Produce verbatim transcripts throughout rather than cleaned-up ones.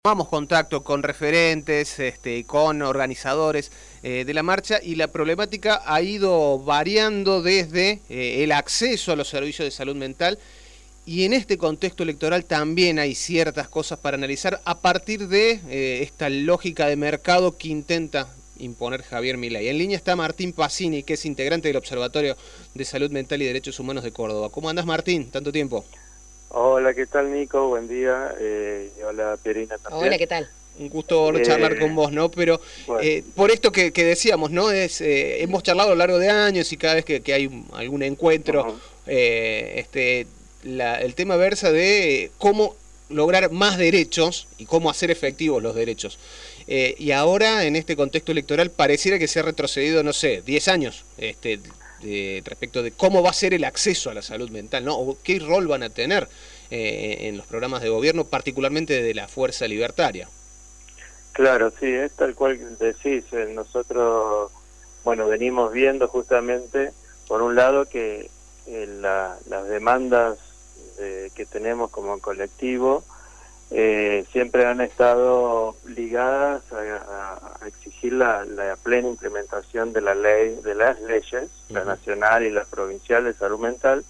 Tomamos contacto con referentes, este, con organizadores eh, de la marcha, y la problemática ha ido variando desde eh, el acceso a los servicios de salud mental, y en este contexto electoral también hay ciertas cosas para analizar a partir de eh, esta lógica de mercado que intenta imponer Javier Milei. En línea está Martín Pacini, que es integrante del Observatorio de Salud Mental y Derechos Humanos de Córdoba. ¿Cómo andás, Martín? Tanto tiempo. Hola, ¿qué tal, Nico? Buen día. Eh, y hola, Pierina, también. Hola, ¿qué tal? Un gusto Eh, charlar con vos, ¿no? Pero bueno, eh, por esto que, que decíamos, ¿no? Es eh, hemos charlado a lo largo de años, y cada vez que, que hay un, algún encuentro, uh-huh. eh, este, la, el tema versa de cómo lograr más derechos y cómo hacer efectivos los derechos. Eh, y ahora, en este contexto electoral, pareciera que se ha retrocedido, no sé, diez años este, de, respecto de cómo va a ser el acceso a la salud mental, ¿no? O qué rol van a tener eh, en los programas de gobierno, particularmente de la Fuerza Libertaria. Claro, sí, es tal cual decís. Eh, nosotros, bueno, venimos viendo justamente, por un lado, que eh, la, las demandas de, que tenemos como colectivo eh, siempre han estado ligadas a, a, a exigir la, la plena implementación de la ley, de las leyes, uh-huh. la nacional y la provincial de salud mental,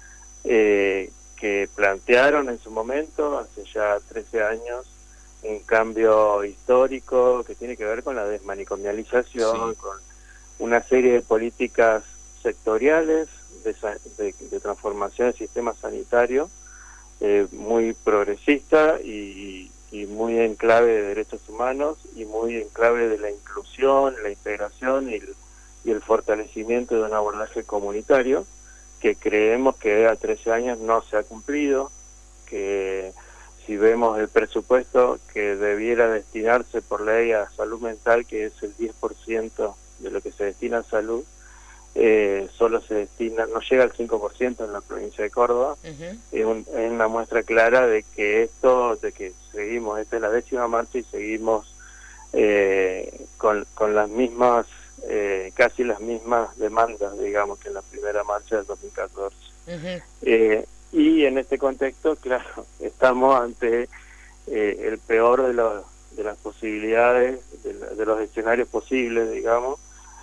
eh, que plantearon en su momento, hace ya trece años, un cambio histórico que tiene que ver con la desmanicomialización, sí. con una serie de políticas sectoriales de, de, de transformación del sistema sanitario, eh, muy progresista y, y muy en clave de derechos humanos y muy en clave de la inclusión, la integración y el, y el fortalecimiento de un abordaje comunitario que creemos que a trece años no se ha cumplido, que si vemos el presupuesto que debiera destinarse por ley a salud mental, que es el diez por ciento de lo que se destina a salud, eh, solo se destina, no llega al cinco por ciento en la provincia de Córdoba. Uh-huh. Es, un, es una muestra clara de que esto, de que seguimos, esta es la décima marcha y seguimos eh, con, con las mismas, eh, casi las mismas demandas, digamos, que en la primera marcha del dos mil catorce. Uh-huh. eh, Y en este contexto, claro, estamos ante eh, el peor de, los, de las posibilidades, de, la, de los escenarios posibles, digamos,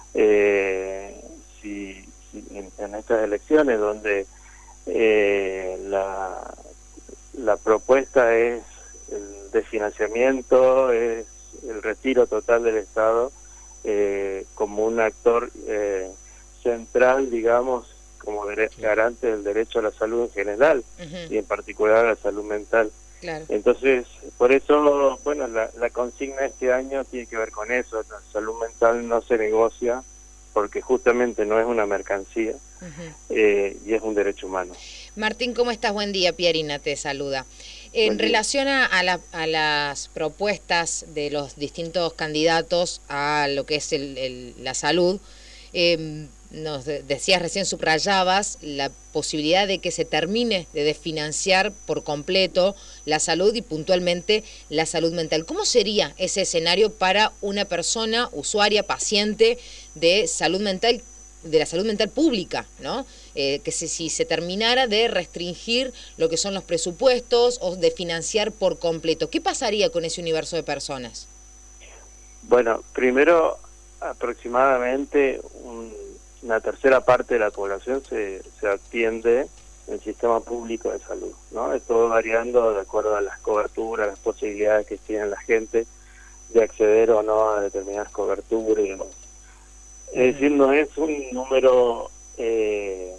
eh, si, si en, en estas elecciones donde eh, la, la propuesta es el desfinanciamiento, es el retiro total del Estado eh, como un actor eh, central, digamos, como garante del derecho a la salud en general, uh-huh. y en particular a la salud mental. Claro. Entonces, por eso, bueno, la, la consigna de este año tiene que ver con eso. La salud mental no se negocia porque justamente no es una mercancía, uh-huh. eh, y es un derecho humano. Martín, ¿cómo estás? Buen día, Pierina te saluda. En relación a, a, la, a las propuestas de los distintos candidatos a lo que es el, el, la salud, eh, nos decías recién, subrayabas la posibilidad de que se termine de desfinanciar por completo la salud y puntualmente la salud mental. ¿Cómo sería ese escenario para una persona, usuaria, paciente de salud mental, de la salud mental pública, ¿no? Eh, que se, si se terminara de restringir lo que son los presupuestos o de financiar por completo, ¿qué pasaría con ese universo de personas? Bueno, primero, aproximadamente un una tercera parte de la población se, se atiende en el sistema público de salud, ¿no? Esto va variando de acuerdo a las coberturas, las posibilidades que tiene la gente de acceder o no a determinadas coberturas y demás. Uh-huh. Es decir, no es un número eh,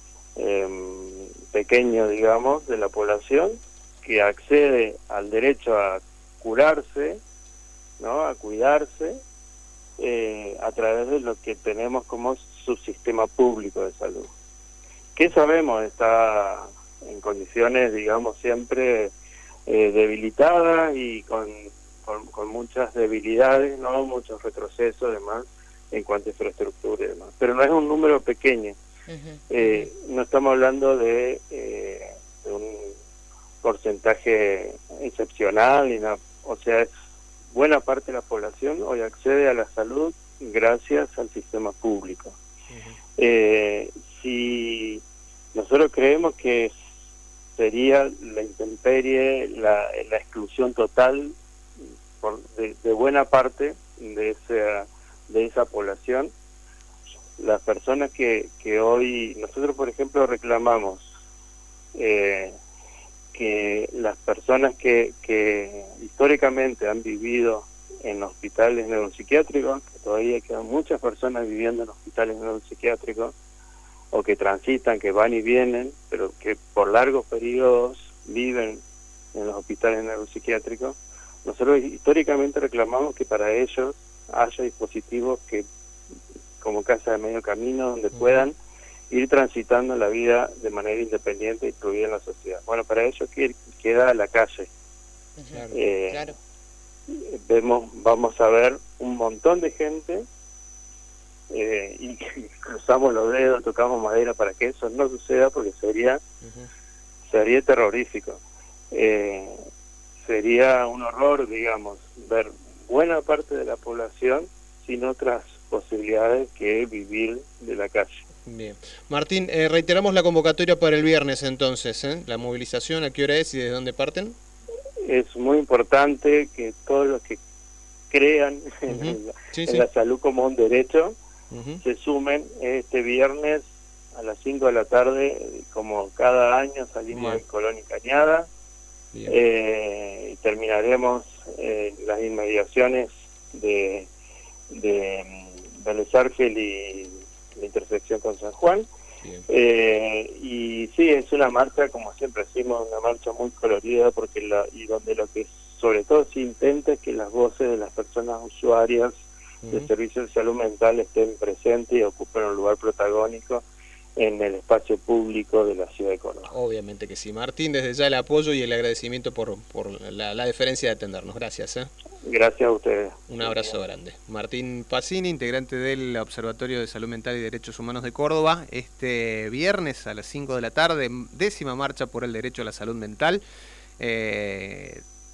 eh, pequeño, digamos, de la población que accede al derecho a curarse, ¿no? A cuidarse, Eh, a través de lo que tenemos como subsistema público de salud. ¿Qué sabemos? Está en condiciones, digamos, siempre eh, debilitadas y con, con, con muchas debilidades, ¿no? Muchos retrocesos, además, en cuanto a infraestructura y demás. Pero no es un número pequeño. Uh-huh. Eh, no estamos hablando de, eh, de un porcentaje excepcional, ni nada. O sea, es buena parte de la población hoy accede a la salud gracias al sistema público. Uh-huh. Eh, si nosotros creemos que sería la intemperie, la, la exclusión total por, de, de buena parte de esa, de esa población. Las personas que, que hoy, nosotros por ejemplo reclamamos eh, que las personas que, que históricamente han vivido en hospitales neuropsiquiátricos, que todavía quedan muchas personas viviendo en hospitales neuropsiquiátricos, o que transitan, que van y vienen, pero que por largos periodos viven en los hospitales neuropsiquiátricos, nosotros históricamente reclamamos que para ellos haya dispositivos que, como casa de medio camino, donde puedan ir transitando la vida de manera independiente y incluida en la sociedad. Bueno, para ello queda la calle. Claro, eh, claro. Vemos, vamos a ver un montón de gente eh, y cruzamos los dedos, tocamos madera para que eso no suceda, porque sería uh-huh. sería terrorífico. Eh, sería un horror, digamos, ver buena parte de la población sin otras posibilidades que vivir de la calle. Bien. Martín, eh, reiteramos la convocatoria para el viernes entonces, ¿eh? La movilización, ¿a qué hora es y desde dónde parten? Es muy importante que todos los que crean en, uh-huh. la, sí, en sí. la salud como un derecho uh-huh. se sumen este viernes a las cinco de la tarde, como cada año salimos de Colón y Cañada, eh, y terminaremos en eh, las inmediaciones de, de Vélez Arfiel y la intersección con San Juan. Eh, y sí, es una marcha, como siempre decimos, una marcha muy colorida, porque la, y donde lo que sobre todo se intenta es que las voces de las personas usuarias uh-huh. de servicios de salud mental estén presentes y ocupen un lugar protagónico en el espacio público de la ciudad de Córdoba. Obviamente que sí. Martín, desde ya el apoyo y el agradecimiento por, por la, la deferencia de atendernos. Gracias. ¿eh? Gracias a ustedes. Un abrazo grande. Martín Pacini, integrante del Observatorio de Salud Mental y Derechos Humanos de Córdoba, este viernes a las cinco de la tarde, décima marcha por el derecho a la salud mental. Eh,